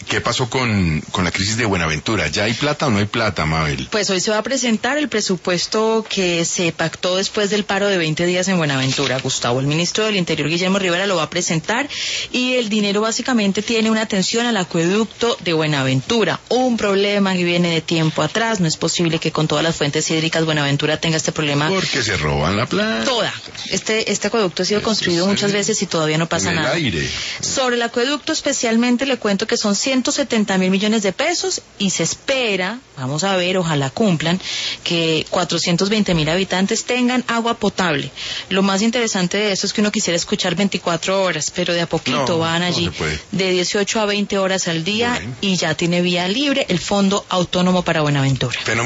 ¿Qué pasó con la crisis de Buenaventura? ¿Ya hay plata o no hay plata, Mabel? Pues hoy se va a presentar el presupuesto que se pactó después del paro de 20 días en Buenaventura, Gustavo. El ministro del Interior, Guillermo Rivera, lo va a presentar y el dinero básicamente tiene una atención al acueducto de Buenaventura. Un problema que viene de tiempo atrás. No es posible que con todas las fuentes hídricas Buenaventura tenga este problema. Porque se roban la plata. Toda. Este acueducto ha sido construido muchas veces y todavía no pasa nada. Aire. Sobre el acueducto especialmente le cuento que son 170.000 millones de pesos y se espera, vamos a ver, ojalá cumplan, que 420.000 habitantes tengan agua potable. Lo más interesante de eso es que uno quisiera escuchar 24 horas, pero de a poquito van allí de 18 a 20 horas al día y ya tiene vía libre el Fondo Autónomo para Buenaventura.